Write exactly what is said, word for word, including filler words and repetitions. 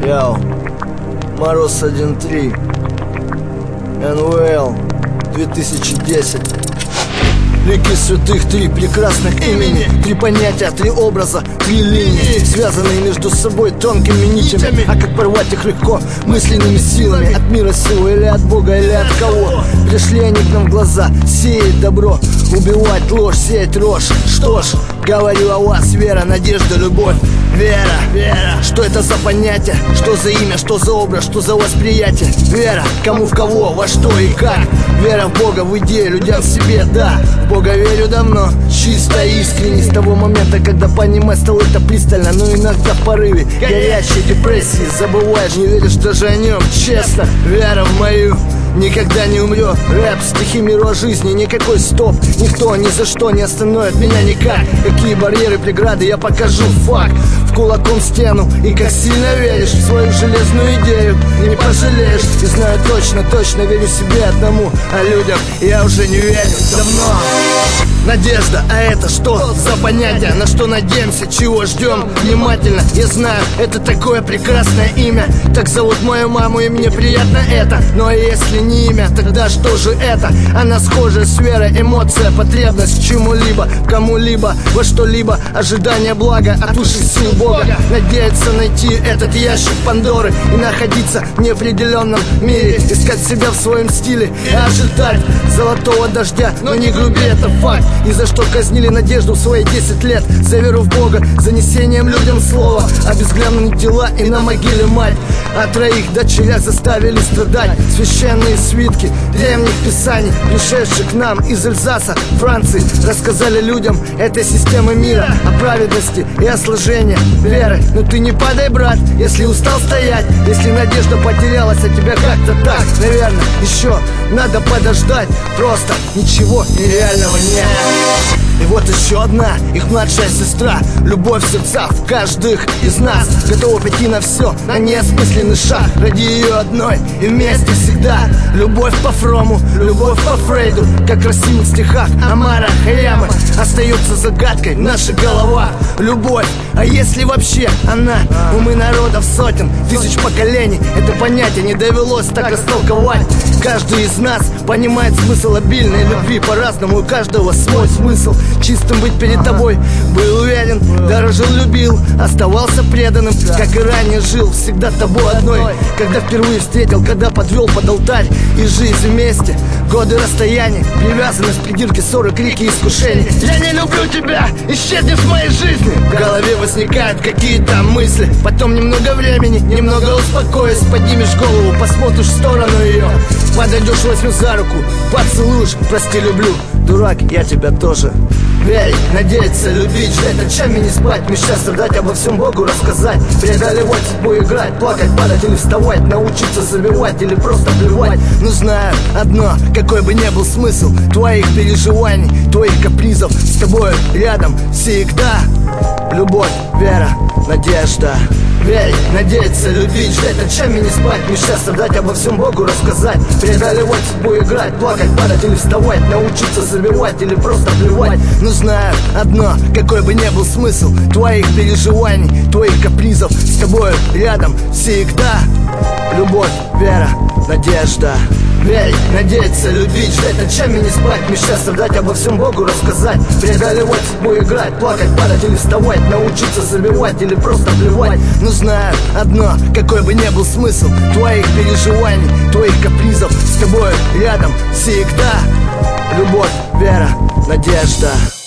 Яу, Мороз один три, эн вэ эл две тысячи десять. Лики святых, три прекрасных имени, три понятия, три образа, три линии, связанные между собой тонкими нитями. А как порвать их легко мысленными силами? От мира силы или от Бога, или от кого? Пришли они к нам в глаза, сеять добро, убивать ложь, сеять рожь. Что ж, говорю о вас, вера, надежда, любовь. Вера, вера, что это за понятие? Что за имя, что за образ, что за восприятие? Вера, кому в кого, во что и как? Вера в Бога, в идею, людям в себе, да. В Бога верю давно, чисто и искренне. С того момента, когда понимать стал это пристально. Но иногда в порыве горячей депрессии забываешь, не веришь даже о нем, честно. Вера в мою никогда не умрет. Рэп, стихи миру о жизни, никакой стоп. Никто ни за что не остановит меня никак. Какие барьеры, преграды, я покажу факт. В кулаком стену, и как сильно веришь в свою железную идею, и не пожалеешь. И знаю точно, точно верю себе одному, а людям я уже не верю давно. Надежда, а это что за понятие? На что надеемся, чего ждем внимательно? Я знаю, это такое прекрасное имя. Так зовут мою маму, и мне приятно это. Но если не имя, тогда что же это? Она схожа с верой, эмоция, потребность в чему-либо, кому-либо, во что-либо. Ожидание блага от высших сил Бога. Надеяться найти этот ящик Пандоры и находиться в неопределенном мире. Искать себя в своем стиле и ожидать золотого дождя. Но не груби, это факт. И за что казнили надежду в свои десять лет? За веру в Бога, за несением людям слова, обезглавленные тела и на могиле мать. А троих дочерях заставили страдать. Священные свитки древних писаний, пришедших к нам из Эльзаса, Франции, рассказали людям этой системы мира о праведности и о сложении веры. Но ты не падай, брат, если устал стоять, если надежда потерялась, а тебя как-то так. Наверное, еще надо подождать. Просто ничего нереального нет. И вот еще одна, их младшая сестра. Любовь в сердцах в каждых из нас, готова пойти на все, на неосмысленный шаг ради ее одной и вместе всегда. Любовь по Фрому, любовь по Фрейду, как в красивых стихах Омара Хайямы, остается загадкой в наших головах. Любовь, а если вообще она? Умы народов сотен, тысяч поколений это понятие не довелось так растолковать. Каждый из нас понимает смысл обильной любви по-разному, у каждого свой смысл. Чистым быть перед тобой, был уверен, дорожил, любил, оставался преданным, как и ранее жил, всегда тобой одной. Когда впервые встретил, когда подвел под алтарь, и жизнь вместе, годы расстояний, привязанность, придирки, ссоры, крики, искушения. Я не люблю тебя, исчезни с моей жизни. В голове возникают какие-то мысли, потом немного времени, немного успокоюсь. Поднимешь голову, посмотришь в сторону ее, подойдешь, возьмешь за руку, поцелуешь, прости, люблю. Дурак, я тебя тоже. Верить, надеяться, любить, ждать ночами, не спать, мечтать, страдать, обо всем Богу рассказать, преодолевать судьбу, играть, плакать, падать или вставать, научиться забивать или просто плевать. Но знаю одно, какой бы ни был смысл твоих переживаний, твоих капризов, с тобой рядом всегда. Любовь, вера, надежда. Верить, надеяться, любить, ждать ночами, не спать, мечтать, страдать, обо всем Богу рассказать, преодолевать судьбу, играть, плакать, падать или вставать, научиться забивать или просто плевать. Но знаю одно, какой бы ни был смысл твоих переживаний, твоих капризов, с тобой рядом всегда. Любовь, вера, надежда. Верить, надеяться, любить, ждать ночами, не спать, мечтать, страдать, обо всем Богу рассказать, преодолевать судьбу, играть, плакать, падать или вставать, научиться забивать или просто плевать. Но знаю одно, какой бы ни был смысл твоих переживаний, твоих капризов, с тобой рядом всегда. Любовь, вера, надежда.